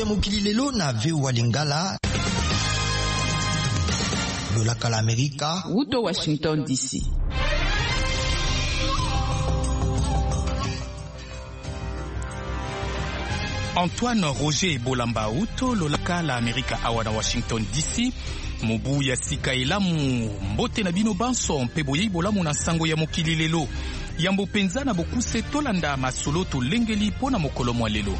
ya mokili lelo na VOA Lingala. Lolaka la Amerika. Uto Washington DC. Antoine Roger Bolamba Uto Lolaka la Amerika awana Washington DC. Mobu ya sika elamu mbote na bino banso mpe boyei bolamu na sango ya mokili lelo. Yambo penza na bokuse tolanda masolo tolengeli pona mokolo mwa lelo.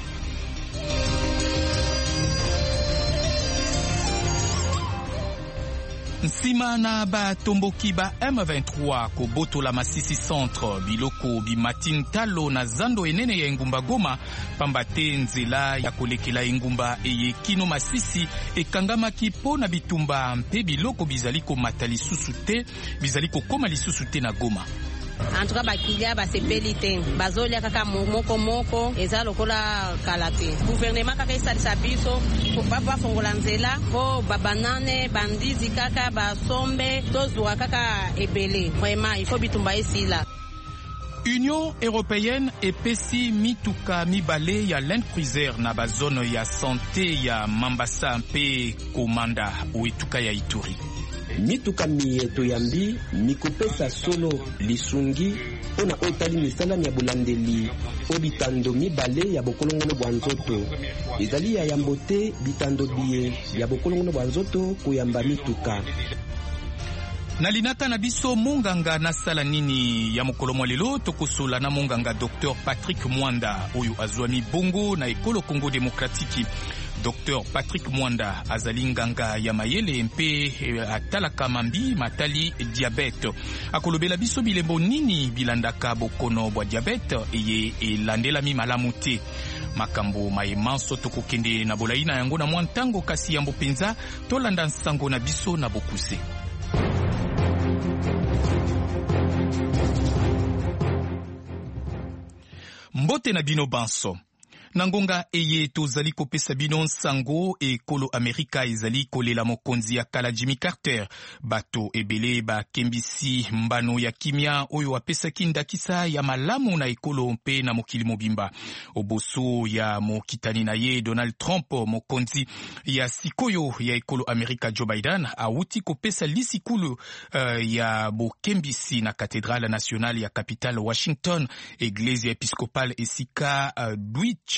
Nsima na ba tomboki ba M23 ko boto la Masisi Centre biloko bimatin talo na zando enene ya engumba Goma pambate nzela ya kolekela engumba eye kino Masisi ekangamaki po na bitumba mpe biloko bizaliko mata lisusu te bizaliko koma lisusu te na Goma. En tout cas bakilia basepeli te bazolia kaka moko eza lokola kalate gouvernement kaka esalisa biso po bafongola nzela po babanane bandizi kaka basombe tozwa kaka ebele vraiment il faut bitumba esila. Union européenne epesi mituka mibale ya Land Cruiser na bazone ya santé ya Mambasa mpe Komanda oetuka ya Ituri. Mituka mieto yambi mikopesa solo lisungi ona otali misala ya bulandeli obitando mibale ya bokolongono bwanzoto ezali ya yambote bitando biye ya bokolongono bwanzoto kuyamba mituka. Nalinata na biso monganga na sala nini ya mokolo mwa lelo tokosola na monganga Dr Patrick Mwanda oyo azwami bongo na ekolo Congo Démocratique. Dr Patrick Mwanda azali nganga ya mayele mpe atalaka mambi matali diabete. Akolobela biso bilembo nini bilandaka bokono bwa diabete eye elandelami malamu te. Makambo maemanso tokokende na bolaina yango na mwantango kasi yambo penza tolanda nsango na biso na bokuse. Mbote na bino banso. Nangonga eye tozali kopesa bino nsango ekolo Amerika ezali kolela mokonzi ya kala Jimmy Carter. Bato ebele bakembisi mbano ya kimia oyo apesaki ndakisa ya malamu na ekolo mpe na mokili mobimba. Oboso ya mokitani na ye Donald Trump, mokonzi ya sikoyo ya ekolo Amerika Joe Biden awuti kopesa lisikulu ya bokembisi na Katedrale Nationale ya Capital Washington, Eglise Episcopale esika Dwich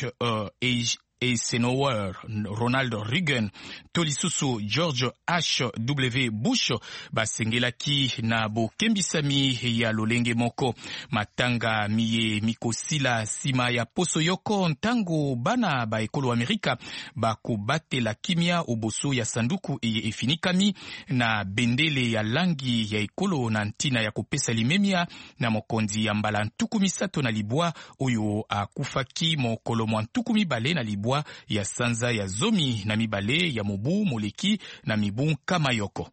Eisenhower, Ronald Reagan, tolisusu George H.W. Bush basengelaki na bokembisami ya lolenge moko. Matanga miye mikosila sima ya poso yoko ntango bana ba ekolo Amerika bakobatela kimia oboso ya sanduku eye efinikami na bendele ya langi ya ekolo na ntina ya kopesa limemia na mokonzi ya mbala ntuku misato na libwa oyo akufaki mokolo mwa ntuku mibale na libwa ya sanza ya zomi na mibale ya mobu moleki na mibu kama yoko.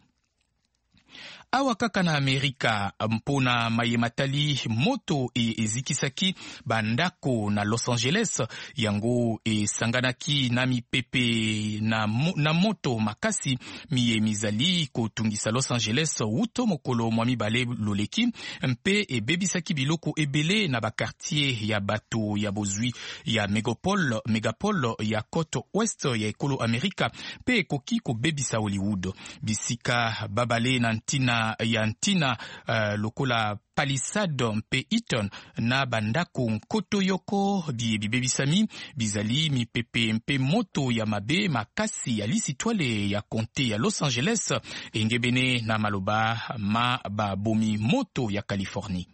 Awa kaka na Amerika mpona mayematali moto ezikisaki bandako na Los Angeles yango esanganaki na mipepe na moto makasi miye mizali kotungisa Los Angeles uto mokolo mwa mibale loleki mpe ebebisaki biloko ebele na bakartier ya bato ya bozwi ya megapole ya Côte Ouest ya ekolo Amerika mpe ekoki kobebisa Hollywood. Bisika babale na ntina lokola Palisade mpe Eaton na bandako nkoto yoko bibebisami bizali mipepe mpe moto ya mabe makasi ya lisitwale ya konte ya Los Angeles engebene na maloba ma babomi moto ya Californie.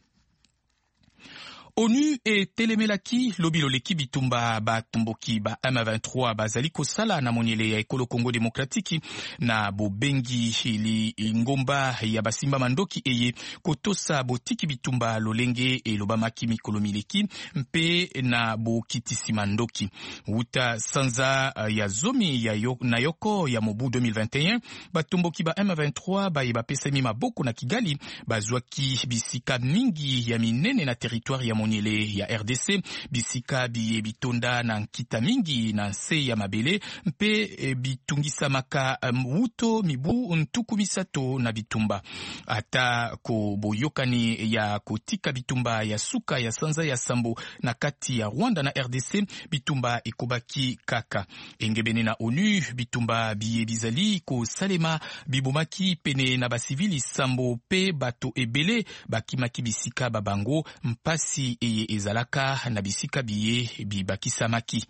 ONU etelemelaki lobiloleki bitumba batomboki ba M23 bazali kosala na monyele ya ekolo Congo Démocratique na bobengi ili ngomba ya basimba mandoki eye kotosa botiki bitumba lolenge elobamaki mikolo mileki mpe na bokitisi mandoki. Uta sanza ya zomi na yoko ya mobu 2021 batomboki ba M23 baye bapesami maboko na Kigali bazwaki bisika mingi ya minene na territoire ya monyele ya RDC bisika biye bitonda na nkita mingi na nse ya mabele mpe bitungisa maka wuto mibu ntuku misato na bitumba ata ko boyokani ya kotika bitumba ya suka ya sanza ya sambo na kati ya Rwanda na RDC bitumba ekobaki kaka engebene na ONU bitumba biye bizali ko salema bibomaki pene na basivili sambo pe bato ebele bakimaki bisika babango mpasi eye ezalaka na bisika biye bibakisamaki.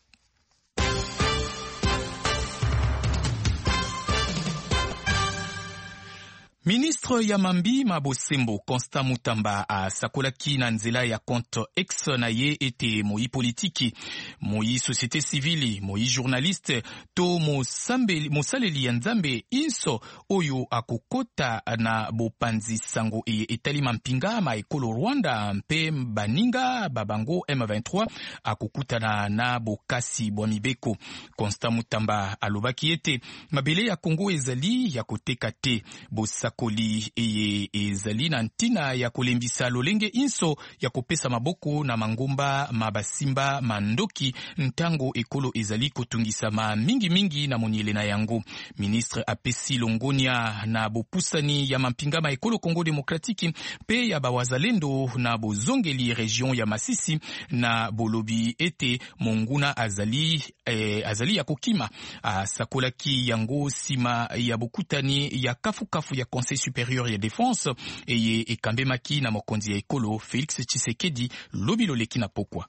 Ministre ya Mambi Mabosembo Constant Mutamba asakolaki na nzela ya compte X na ye ete moi politiki, moi société civile, moi journaliste to mosaleli ya nzambe inso oyo akokota na bopanzi sango etali mampinga ma ekolo Rwanda mpe baninga babango M23 akokutana na bokasi bwa mibeko. Constant Mutamba alobaki ete mabele ya Kongo ezali ya koteka te bosakoli eye ezali na ntina ya kolembisa lolenge inso ya kopesa maboko na mangomba mabasimba mandoki ntango ekolo ezali kotungisa ma mingi na monyele na yango. Ministre apesi longonia na bopusani ya mampinga ma ekolo Kongo Demokratiki pe ya bawazalendo na bozongeli region ya Masisi na bolobi ete monguna azali ya kokima. Sakolaki yango sima ya bokutani ya kafu ya Conseil supérieur ya défense eye ekambemaki na mokonzi ya ekolo Félix Tshisekedi lobi loleki na pokwa.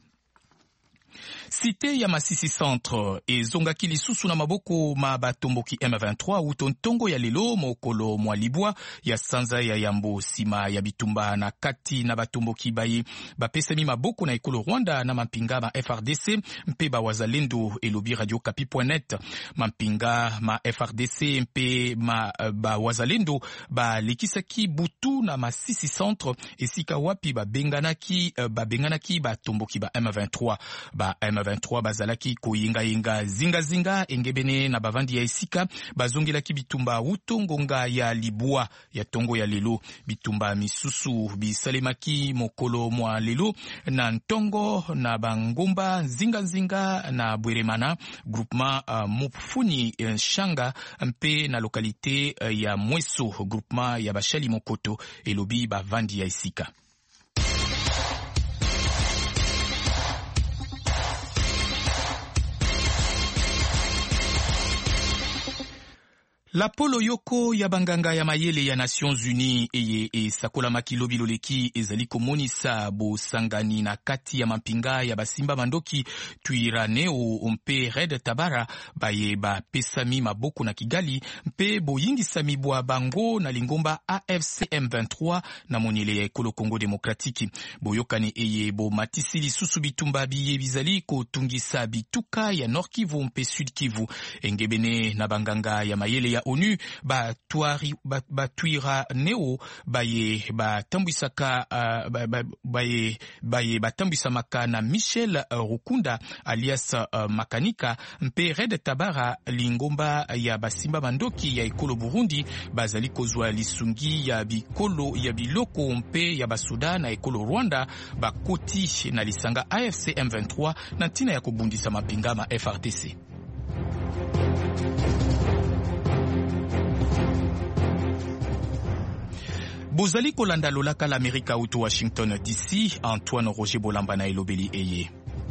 Cité ya Masisi Centre ezongaki lisusu na maboko ma batomboki M23 utontongo ya lelo mokolo mwalibwa ya sanza ya yambo sima ya bitumba na kati na batomboki baye bapesami maboko na ekolo Rwanda na mampinga ma FRDC mpe ba wazalendo elobi Radio Kapi.net. Mampinga ma FRDC mpe ba wazalendo ba likisaki butu na Masisi Centre esika wapi babenganaki batomboki ba M23 ba M23 bazalaki koyenga zinga engebene na bavandi ya esika bazongelaki bitumba utongonga ya libwa ya tongo ya lelo bitumba misusu bisalemaki mokolo mwa lelo na ntongo na bangomba zinga na Bweremana groupement Mufuni Shanga mpe na lokalite ya Mweso groupement ya Bashali Mokoto elobi bavandi ya esika. La polo yoko ya banganga ya mayele ya Nations Unies eye esakola makilobi loleki ezali komonisa bosangani na kati ya mampinga ya basimba mandoki Twiraneo mpe Red Tabara baye bapesami maboko na Kigali mpe boyingisami bwa bango na lingomba AFC M23 na monyele ya ekolo Kongo Demokratiki. Boyokani eye bo matisi lisusu bitumba biye bizali kotungisa bituka ya Nord Kivu mpe Sud Kivu engebene na banganga ya mayele ya ONU batuira neo baye batambwisamaka na Michel Rukunda alias Makanika mpe Red Tabara lingomba ya basimba mandoki ya ekolo Burundi bazali kozwa lisungi ya biloko mpe ya basuda na ekolo Rwanda bakoti na lisanga AFC M23 na ntina ya kobundisa mapinga ma FRDC. Bozali kolanda lolaka l'Amerika uto Washington DC, Antoine Roger Bolamba na elobeli eye.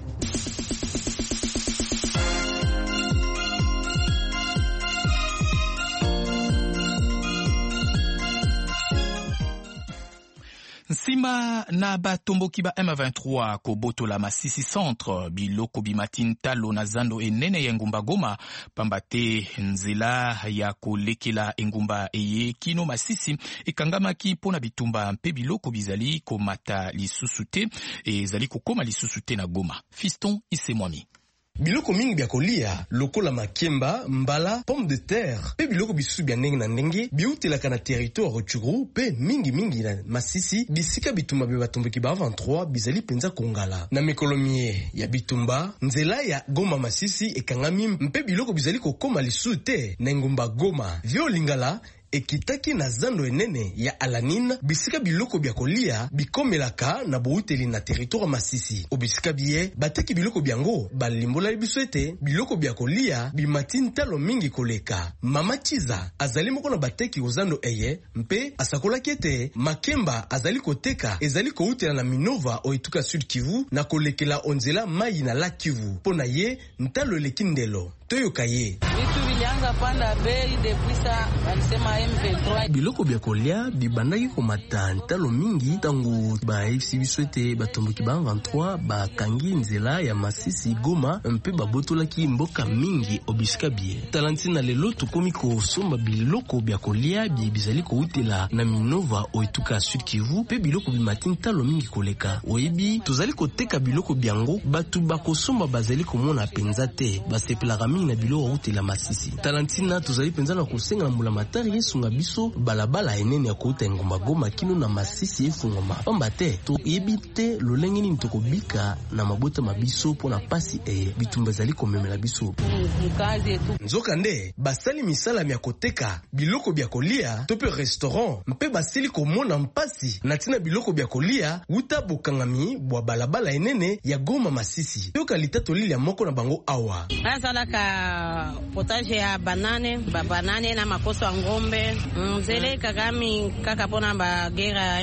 Nsima na batomboki ba M23 ko boto la Masisi Centre biloko bimatin talo na zando enene ya ngumba Goma pambate nzela ya kolekela engumba eye kino Masisi ekangamaki pona bitumba mpe biloko bizali komata lisusu te ezali kokoma lisusu te na Goma. Fiston Isemwami. Biloko mingi bya kolia lokola makemba, mbala, pomme de terre pe biloko bisusu bya ndenge na ndenge biutelaka na territoire Rutshuru pe mingi na Masisi bisika bitumba bya batomboki ba 23 bizali penza kongala na mikolomie ya bitumba nzela ya Goma Masisi ekangami mpe biloko bizali kokoma lisusu te na ngumba Goma vyo lingala ekitaki na zando enene ya Alanine bisika biloko bya kolia bikomelaka na bouteli na territoire Masisi. Obisika biye bateki biloko byango balimbola biso ete biloko bya kolia bimati ntalo mingi koleka. Mama Chiza azali moko na bateki ozando eye mpe asakolaki ete makemba azali koteka ezali koutela na Minova oituka Sud Kivu na kolekela onzela mai na la Kivu. Pona ye ntalo lekindelo toyoka ye. Biloko bya kolia bibandaki komata ntalo mingi tangu baefisi biso ete batomboki ba 23 bakangi nzela ya Masisi Goma mpe babotolaki mboka mingi obisika bie. Talantina lelo tukomi kosomba biloko bya kolia bizali koutela na Minova oituka Sud Kivu pe biloko bimati ntalo mingi koleka. Oyebi tozali koteka biloko byango batu bakosomba bazali komona penza te basepelaka mingi na biloko outela Masisi. Talantina tozali penza na kosenga na Mbulamatari esunga biso balabala enene ya kouta engomba Goma kino na Masisi efungoma. Pamba te to yebi te lolenge nini tokobika na mabota mabiso pona pasi bitumba zali komemela biso. Nzoka nde basali misala ya koteka biloko bya kolia to pe restaurant mpe basili komona mpasi na tina biloko bya kolia uta bokangami bwa balabala enene ya Goma Masisi. Yo kalita tolili ya moko na bango awa. Azalaka potage ya banane na makoso ngombe. Mzele kagami kaka pona ba guerre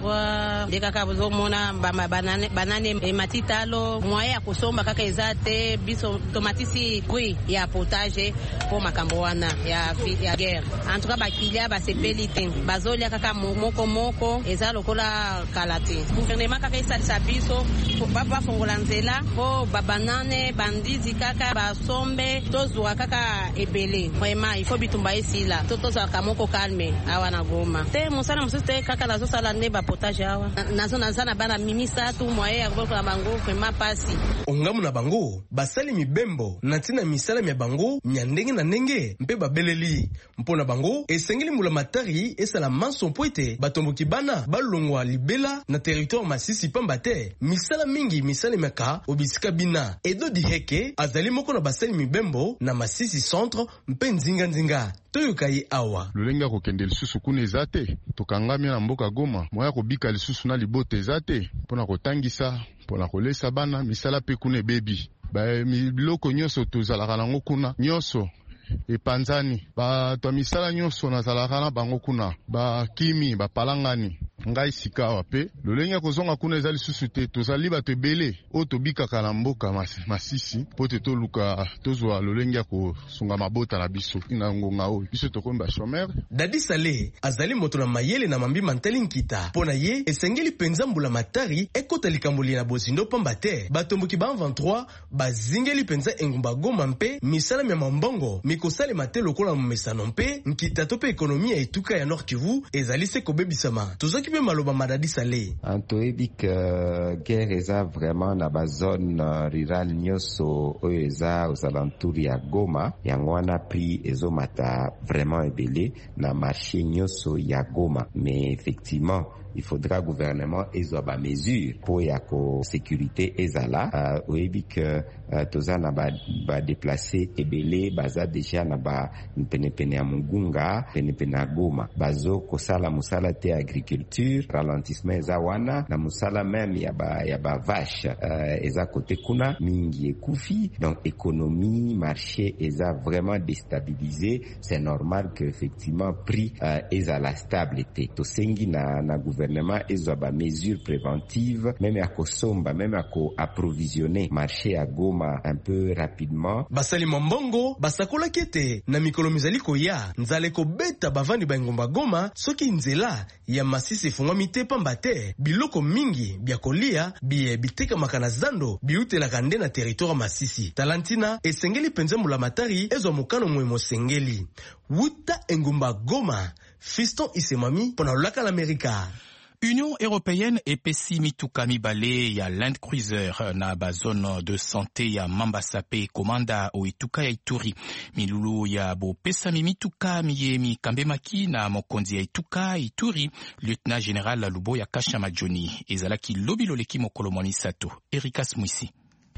M23 de kaka bozomona ba banane matitalo moye ya kusomba kaka ezate biso tomatisi kui ya potage po makambo wana ya guerre. En tout cas bakilia basepeli te bazolia kaka moko eza lokola kalate. Gouvernement kaka isalisa biso po papa fongola nzela po babanane bandizi kaka basombe tozwa kaka ebele. Vraiment il faut bitumba esila toza kamoko calme awa na Goma te musana musite kaka nazo sala ne ba potage awa nazo nazana bana mimisa tu moye ya kokola bango vraiment pasi ongamu na bango basali mibembo na tina misala ya bango nyandenge na ndenge mpe babeleli mpona bango esengeli Mbulamatari esala manso poete batomboki bana balongwa libela na territoire Masisi pamba te misala mingi misala meka obisika bina Edo Diheke azali moko na basali mibembo na Masisi centre mpe nzinga toyoka ye awa lolenga kokende lisusu kuna ezate tokangami na mboka Goma moya kobika lisusu na libote ezate pona kotangisa pona kolesa bana misala pe kuna bebi ba biloko nyonso tozalaka nango kuna nyonso epanzani ba to misala nyonso nazalaka na bango kuna ba kimi ba palangani ngai sika wape lolenga kozonga kuna ezali susu te tozali bato ebele o tobikaka na mboka Masisi po te toluka tozwa lolenga kosunga mabota na biso na ngonga oyo biso tokomba chômeur. Dadi Saleh azali moto na mayele na mambi mantali nkita pona ye esengeli penza Mbulamatari ekota likamboli na bozindo pamba te batomboki ba 23 bazingeli penza engumba Goma mpe misala ya mambongo mikosale mate lokola mmesano mpe nkita to pe ekonomi ya etuka ya Nord Kivu ezali se kobebisama tozaki pe maloba Madadi Saleh antoyebi que guerre eza vraiment na ba zone rurale nyonso oyo eza aux alentours ya Goma yango wana prix ezomata vraiment ebele na marché nyonso ya Goma mais effectivement il faudra gouvernement ezwa ba mesure pour ya ko sécurité ezala oyebi que toza na ba déplacer ebele baza déjà na ba penepene ya Mugunga penepene ya Goma bazo kosala musala te agriculture ralentissement eza wana na musala même ya ba vache eza côté kuna mingi ekufi donc économie marché eza vraiment déstabilisé c'est normal que effectivement prix ezala stable te tosengi na gouvernement ezwa ba mesures préventives même ya kosomba même ya ko approvisionner marché à Goma un peu rapidement basali mambongo basakola kete na mikolo mizali koya nzale ko beta bavandi ba ngomba Goma soki nzela ya Masisi fungwa mite pamba te biloko mingi bya kolia biteka makana zando biutela kande na territoire Masisi talantina esengeli penza Mbulamatari ezwa mokano mwemo sengeli wuta engumba Goma Fiston Isemami pona laka l'América. Union européenne epesi mituka mibale ya Land Cruiser na bazone de santé ya Mambasape komanda o ituka ya Ituri. Milulu ya bopesami mituka miyemi kambemaki na mokonzi ya ituka Ituri, Lieutenant Général Luboya Kasha Majoni. Ezalaki lobi loleki mokolo moni sato. Erikas Mwisi.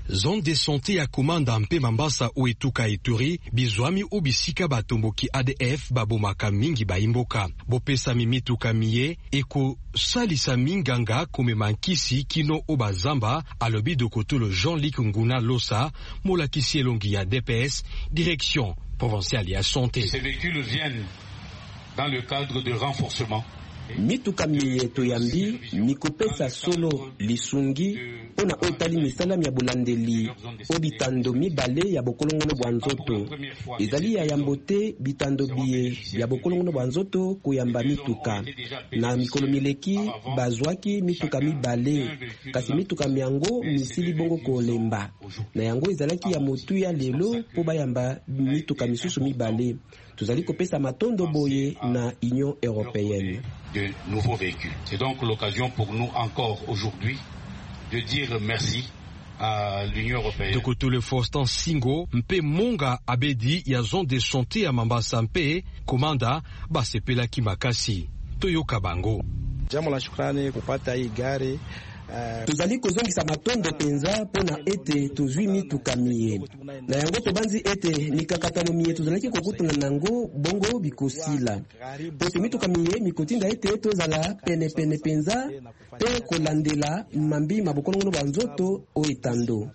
zone de santé ya komanda mpe Mambasa Oetuka Ituri bizwami ubisika batomboki ADF babomaka mingi baimboka bopesa mimituka miye eko salisa minganga komema nkisi kino obazamba alobi dokotolo Jean-Luc Nguna Losa molakisi elongi ya DPS direction provinciale ya santé. Ces véhicules viennent dans le cadre de renforcement. Mituka miye toyambi mikopesa solo lisungi pona otali misala ya bulandeli obitando mibale ya bokolongono bwa nzoto ezali ya yambote bitando biye ya bokolongono bwa nzoto kuyamba mituka na mikolo mileki bazwaki mituka mibale kasi mituka miango misili bongo kolemba na yango ezalaki ya motu ya lelo po bayamba mituka misusu mibale tuzali kopesa matondo boye na Union européenne de nouveaux véhicules. C'est donc l'occasion pour nous encore aujourd'hui de dire merci à l'Union européenne. Dokotole Faustin Singo mpe monga abedi ya zone de santé ya Mambasa mpe komanda basepelaki makasi toyoka bango. Jambo la shukrani kupata hii gari. Tuzali kozongisa matondo penza pona ete tozwi mituka miye na yango tobanzi ete mikakatano miye tozalaki kokutana nango bongo bikosila pote mituka miye mikotinda ete tozala pene penza pe kolandela mambi mabokolongono banzoto oetando.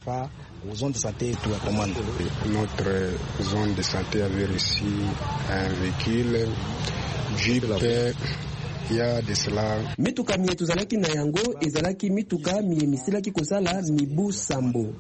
Notre zone de santé avait reçu un véhicule Jeep. Ya de cela. Mituka miye tuzalaki na yango ezalaki mituka miye misilaki kozala mibu sambo.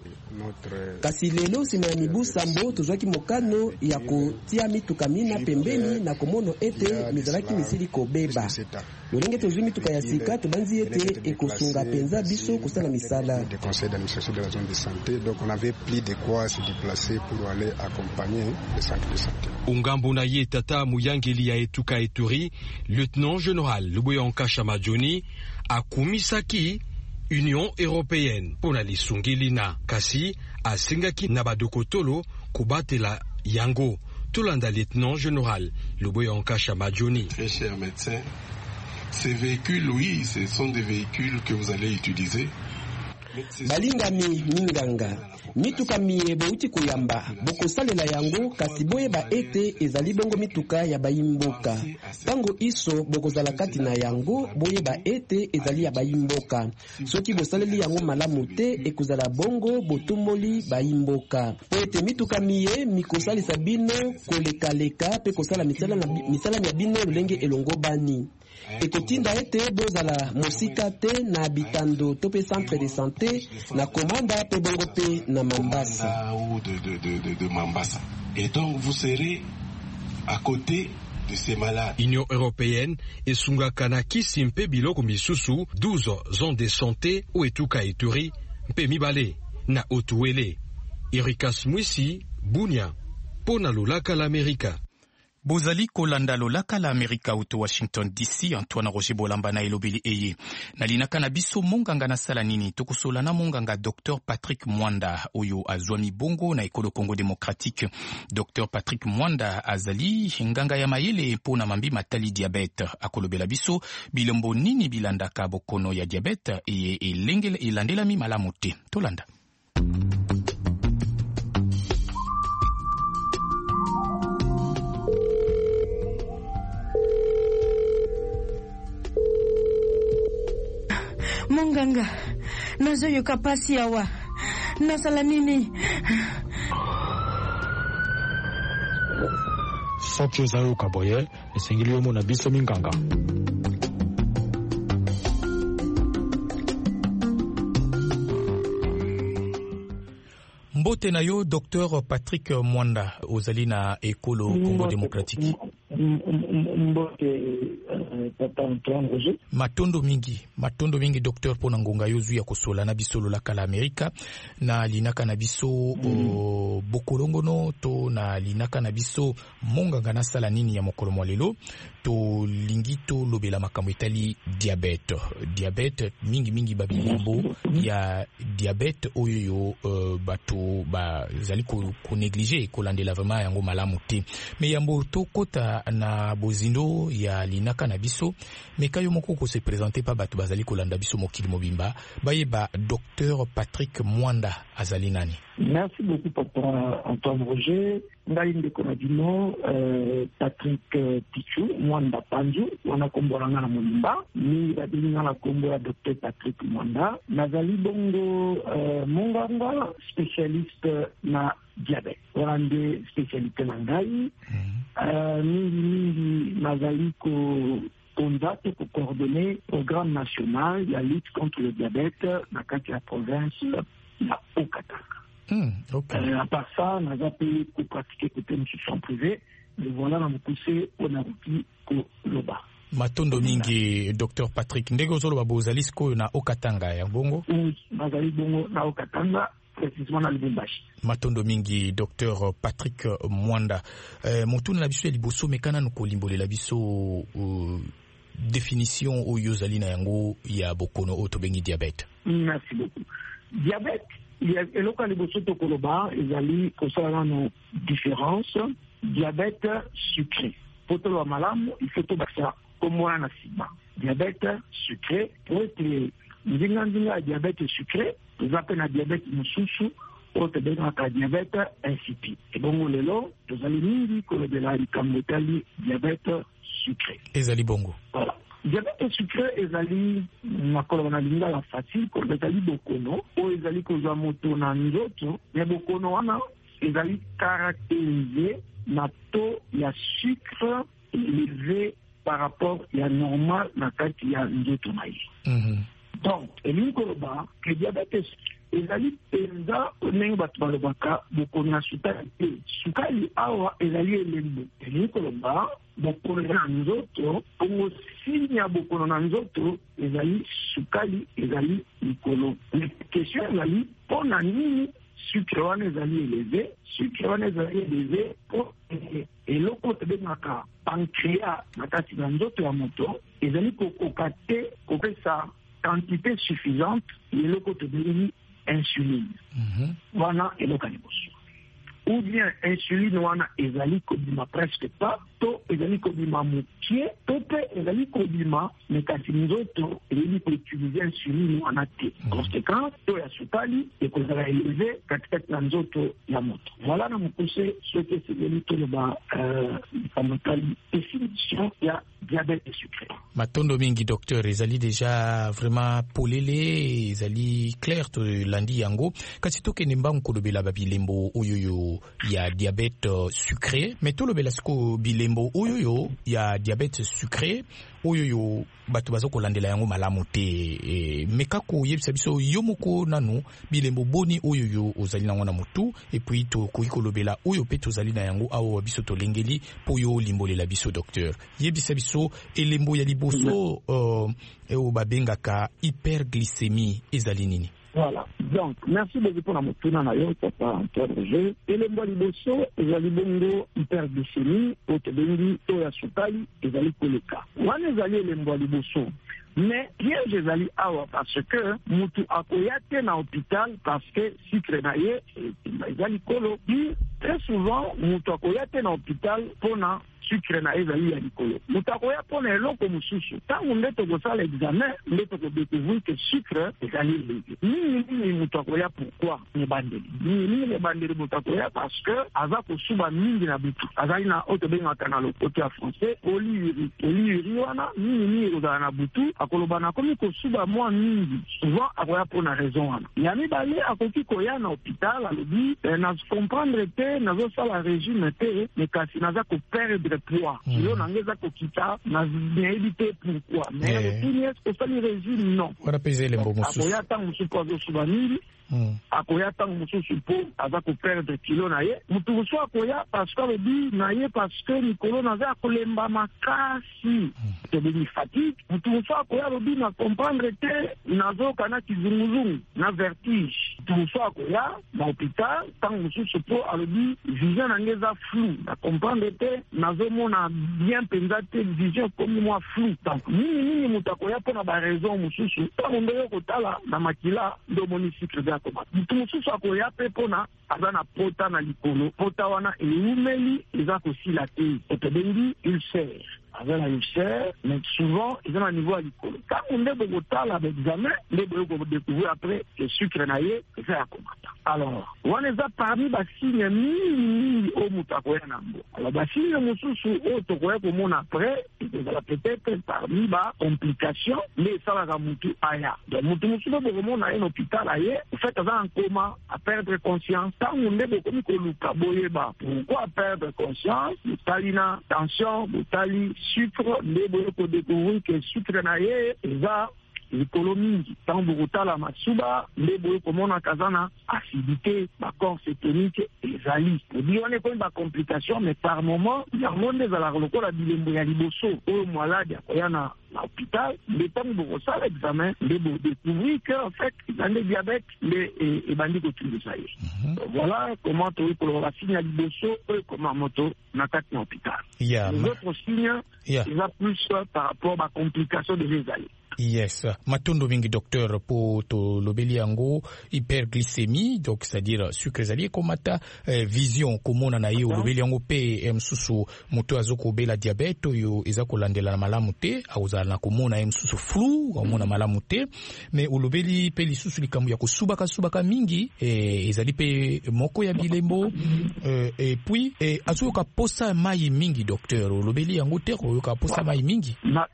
Kasi lelo sima ya mibu sambo tozwaki mokano ya kotia mituka mina pembeni na komono ete mizalaki misili kobeba. Lolenge tozwi mituka ya sika tobanzi ete ekosunga penza biso kosala misala. Des conseils d'administration de la zone de santé, donc on avait plus de quoi se déplacer pour aller accompagner les centres de santé. Ungambo na ye tata muyangeli ya Etuka Ituri, lieutenant général Luboyanka Chamajoni akumisaki Union européenne pona lisungilina kasi asingaki na badokotolo kubatela yango tolanda lieutenant général Luboyanka Chamajoni. Très cher médecin, ces véhicules, oui, ce sont des véhicules que vous allez utiliser. Balingami minganga mituka miye bouti kuyamba bokosalela yango kasi boyeba ete ezali bongo mituka ya bayimboka tango iso bokozala kati na yango boyeba ete ezali ya bayimboka soki bosaleli yango malamu te ekozala bongo botumoli bayimboka po ete mituka miye mikosalisa bino kolekaleka pe kosala misala ya bino lolenge elongo bani ekotinda ete bozala mosika te na bitando to pe centre de santé na komanda pe bongo pe na Mambasa de Mambasa. Et donc vous serez à côté de ces malades. Union européenne esungaka na kisi mpe biloko misusu 12 zones de santé Oetuka Ituri mpe mibale na Otuele. Erikas Mwisi Bunia pona lolaka l'Amerika. Bozali kolanda lolaka la Amerika uto Washington DC. Antoine Roger Bolamba na elobeli eye nalinaka na biso monganga na sala nini tokosola na monganga Dr Patrick Mwanda oyo azwami bongo na ekolo Congo démocratique. Dr Patrick Mwanda azali nganga ya mayele pona mambi matali diabete akolobela biso bilombo nini bilandaka bokono ya diabete elandela mi malamu te tolanda. Monganga, nazoyoka pasi awa. Nasala nini? Soki ozayoka boye, esengeli yo mona biso minganga. Mbote na yo Dr Patrick Mwanda ozali na ekolo Congo démocratique. Matondo mingi docteur pona ngonga yozu ya kosola na biso lolaka la Amerika na linaka na biso bokolongono to na linaka na biso monganga na sala nini ya mokolo mwalelo to lingi to lobela makambo etali diabete mingi babilimbo ya diabete oyo bato bazali ko négliger kolandela vraiment yango malamu te me yambo to kota na bozindo ya linaka na biso biso mais kayo moko ko se présenter pa bato bazali kolanda biso mokili mobimba bayeba Dr Patrick Mwanda azali nani. Merci beaucoup papa Antoine Roger. Ngai ndeko na dino Patrick Tichu Mwanda Panju wana kombolanga na mobimba ni badinga na kombo ya Dr Patrick Mwanda nazali bongo monganga spécialiste na diabète wana nde spécialité na ngai mingi nazali ko conduite pour coordonner le programme national de la lutte contre le diabète dans la province de Haut-Katanga. Okay. À part ça, nous avons pu pratiquer côté institution privée, mais voilà, nous avons poussé au Naruki au Loba. Matondo mingi Dr Patrick ndego zolo babozali siko na Haut-Katanga ya bongo? Oui, nazali bongo na Haut-Katanga. Matondo mingi Dr Patrick Mwanda motuna na biso ya liboso mekana nukolimbolela la biso définition oyo zali na yango ya bokono oto bengi diabète. Merci beaucoup. Diabète il y a eloko liboso to koloba ezali kosala no différence diabète sucré. Poto wa malamu il faut to basa komona na sima. Diabète sucré pour être ndinga diabète sucré nous appelons le diabète mususu ou le diabète insipide. Et bon, lelo, nous allons dire que le diabète sucré. Ezali bongo. Voilà. Diabète sucré, ezali na kolona linga la facile ko ezali bokono ou ezali ko za moto na nzoto, mais bokono wana ezali caractérisé na taux ya sucre élevé par rapport à normal na kati ya nzoto na yi. Donc, l'Inkoloba, le diabète, ezali penza onenge bato balobaka bokono na sukali sukali awa ezali elembo l'Inkoloba bokono na nzoto pongo sinya bokono na nzoto ezali sukali ezali likolo. Question ezali pona nini sucre wana ezali élevé po eloko tobengaka pancréas na kati na nzoto ya moto ezali kokoka te kopesa quantité suffisante de l'ocotobélie insuline. Wana eloka liboso. Ou bien insuline wana ezali kobima presque pas, to ezali kobima mokie, to pe ezali kobima mais kasi nzoto ezali ko utiliser insuline wana te. Conséquence, to ya sukali ekozala élevé katikati na nzoto ya moto. Voilà na mokuse soki ezali toloba kamotali définition ya diabète sucré. Matondo mingi docteur ezali déjà vraiment polele ezali clair to landi yango kasi to kenemba nkolobela babilembo oyoyo ya diabète sucré mais to lobela siko bilembo oyoyo ya diabète sucré oyoyo bato bazoko landela yango malamu te mekako yebisa biso yomoko nanu bilembo boni oyoyo ozali nango na mutu et puis to koikolobela oyo pe tozali na yango awo biso to lengeli po yo limbolela biso docteur yebisa biso elembo ya liboso o babengaka hyperglycémie ezali nini? Voilà. Donc, merci beaucoup pour la motuna na yo papa Antoine Roger. Elembo liboso ezali bongo hyperglycémie o tebengi to ya sukali ezali koleka. Wana ezali elembo liboso. Mais piège ezali awa parce que mutu akoya te na hôpital parce que sucre na ye ezali kolo. Très souvent mutu akoya te na hôpital pona sucre na ezali ya likolo. Mutu akoya pona eloko mususu. Tango nde tokosala examen nde tokodécouvrir que sucre ezali élevé. Nini mutu akoya pourquoi ne bandeli? Nini ne bandeli mutu akoya parce que aza kosuba mingi na butu. Azali na otobengaka na lopoto ya français polyurie. Polyurie wana nini ezala na butu akoloba na komi kosuba mwa mingi. Souvent akoya pona raison wana. Ya mibale akoki koya na hôpital alobi na comprendre te nazosala régime te mais kasi naza ko perdre poids. Yo nangeza ko kita na éviter pourquoi. Mais tout est que ça le régime non. Wana peze le mbo mususu. Akoya tangu mususu azosuba mingi. Akoya tangu mususu po aza ko perdre kilo na ye. Mutu mususu akoya parce que alobi na ye parce que mikolo naza kolemba makasi. Tobeli fatigue. Mutu mususu akoya alobi na comprendre te nazoka na kizunguzungu na vertige. Mutu mususu akoya na hôpital tangu mususu po alobi vision nangeza flou. Na comprendre te nazomona bien penza te vision comme moi flou. Donc nini mutu akoya po na ba raison mususu. Tango ndeyo kotala na makila ndo moni cycle za koma. Mutu mususu akoya pe pona aza na pota na likolo. Pota wana eumeli eza kosila te. Otobengi ulcère. avec la ulcère, mais souvent, ils ont un niveau à l'école. Quand on est de à l'examen, les on découvrir après que le sucre naïe, c'est à combattre. Alors, on les a parmi les signes mini au Moutakoya Nambo. Alors, les signes Moussou au Tokoya pour mon après, peut-être parmi les complications, mais ça va Moutou Aya. Donc, Moutou pour mon à un hôpital ailleurs, vous faites un coma, à perdre conscience. Quand on est de comme Koluka Boyeba, pourquoi perdre conscience? Talina, tension, Boutali, sucre, les boyaux pour découvrir que le sucre naïe, et ça, l'économie, tant Bogota, la Matsuba, les boyaux comme on a Kazana, acidité, la corps cétonique, et Zali. On dit, on est pas une complication, mais par moment, il y a un monde des alarlocaux, la bilembo, ya liboso, ou malade, il y a un l'hôpital, les temps pour ça l'examen, les découvrir qu'en fait, dans les diabètes, les bandits continuent de ça. Voilà comment tu peux la signe à liboso, comment moto, n'attaque l'hôpital. Les autres signes, ils ont plus par rapport à la complication de les alliés. Yes. Matondo mingi docteur pour to lobeli yango hyperglycémie, donc c'est-à-dire sucre zali komata vision komona na yo lobeli yango pe msusu moto azoko bela diabète yo ezako landela na malamu te auza na komona msusu flou komona malamu te mais olobeli pe lisusu likambo ya kosubaka mingi ezali pe moko ya bilembo et puis azoka posa mai mingi docteur olobeli yango te koyoka posa mai mingi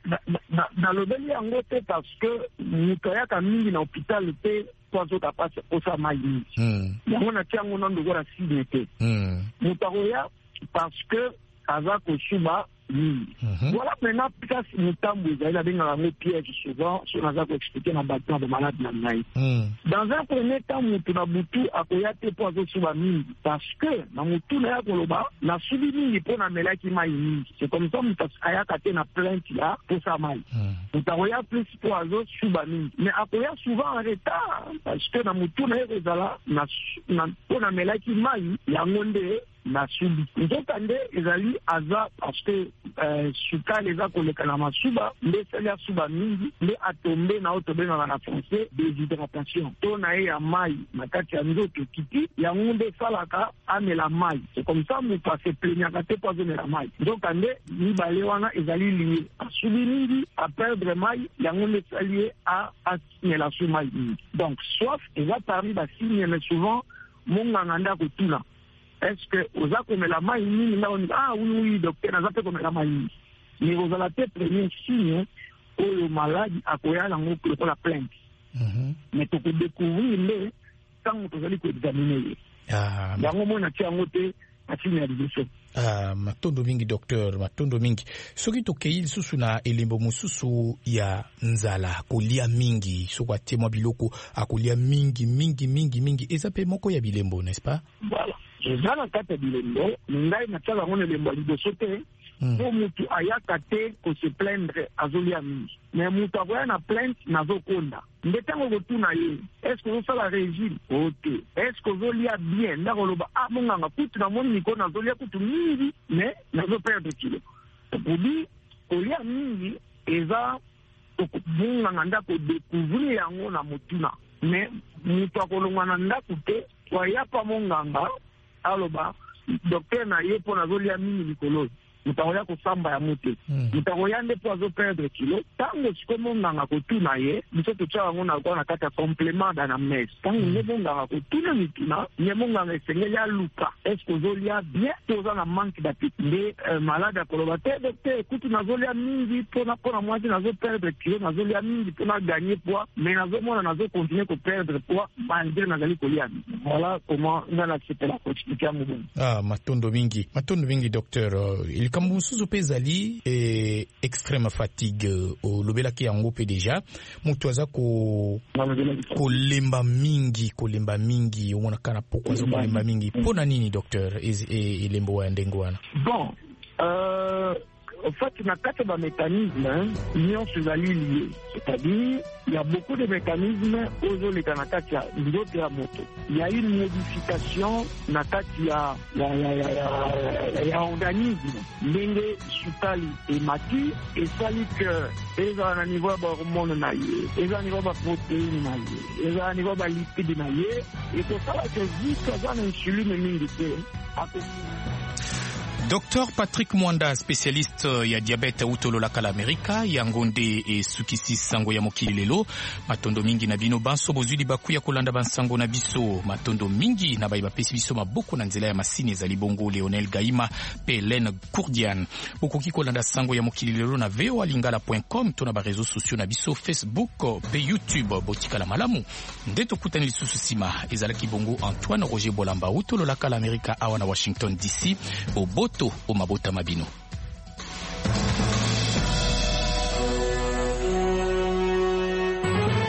na lobeli yango te parce que mutoyaka mingi na hôpital te pozo kapasa posa mai mingi yango na tiango na ndoko la signe te mutoya parce que aza kosuba voilà maintenant parce que mutambo ezali abenga ngo piège souvent sur naza ko expliquer na bateau de malade na ngai dans un premier temps mutu na butu akoya te pozo suba mingi parce que na mutu na ya koloba na subi mingi po na melaki mai mingi c'est comme ça mutu ayaka te na plainte là pour sa mai mutu akoya plus pozo suba mingi mais akoya souvent en retard parce que na mutu na ezala na po na melaki mai yango nde na subi nzokande ezali aza parce que suka leza koleka na masuba nde sali ya suba mingi nde atombe na otobengaka na français déshydratation to na ye ya mai na kati ya nzoto kiti yango nde esalaka amela mai c'est comme ça moto asepleniaka te po azomela mai nzokande mibale wana ezali liye asubi mingi aperdre mai yango nde esali ye amela su mai mingi donc soif eza parmi basigne mais souvent monganga nde akotuna est-ce que aux a comme la main oui docteur n'a pas comme la main mais aux a la tête premier signe où le malade a quoi pour la plainte mais tu peux découvrir les quand tu vas examiner yango mona tiangote atini ya division matondo mingi docteur matondo mingi soki tokei lisusu na elembo mosusu ya nzala kolia mingi soko atemwa biloko akolia mingi eza pe moko ya bilembo n'est-ce pas voilà eza na kati ya bilembo ngai natala yango na elembo ya liboso te po mutu ayaka te kose plaindre azolia mingi mais mutu akoya na plainte nazokonda nde ntango kotuna ye estce ozosala régime ote estce ozolia bien ndako oloba monganga kutu namoni mikolo nazolia kutu mingi mais nazoperdre kilo epudi kolia mingi eza monganga ndako découvrir yango na motuna mais mutu akolongwa na ndako te wayapa monganga aloba docteur na ye mpo nazolia mingi likolo mutakoya kosamba ya mote mutakoya nde po azoperdre kilo ntango siko monganga kotuna ye biso totya yango na kati ya complément d'anamnèse ntango nde monganga kotuna mituna ye monganga esengeli aluka estce ozolia bien to oza na manque d'appétit nde malade akoloba te docteur ekuti nazolia mingi mpona mwasi nazoperdre kilo nazolia mingi mpona gagner poids mais nazomona nazocontinue koperdre poids malgré nazali kolia mingi voilà comment nga nasepela koexplike yango bongo matondo mingi docteur likambo mosusu mpe ezali extrême fatigue olobelaki yango mpe déjà moto aza kolemba mingi omonaka na poko aza kolemba mingi mpona nini docteur elembo ya ndenge wana bon en fait, na kati ba mécanismes nyonso ezali lié, c'est-à-dire il y a beaucoup de mécanismes ozoleka na kati ya nzoto ya moto. Il y a une modification na kati ya organisme ndenge sukali emati esali que ezala na niveau ya bahormone na ye, ezala na niveau ya baprotéine na ye, ezala na niveau ya balipide na ye, ekosala ke vite aza na insuline mingi te Dr Patrick Mwanda, spécialiste ya diabete utolola kala Amerika yango nde esukisi sango ya mokili lelo. Matondo mingi na bino banso bozuli bakuya kolanda bansango na biso. Matondo mingi na bayiba pesi biso maboko na nzela ya masini za libongo Leonel Gaima pe Hélène Kourdian. Bokoki kolanda sango ya mokili lelo na voalingala.com to na ba réseaux sociaux na biso Facebook pe YouTube. Botikala malamu nde tokutani lisusu sima ezalaki bongo Antoine Roger Bolamba utolola kala Amerika awa na Washington DC. Oboto o mabota mabino.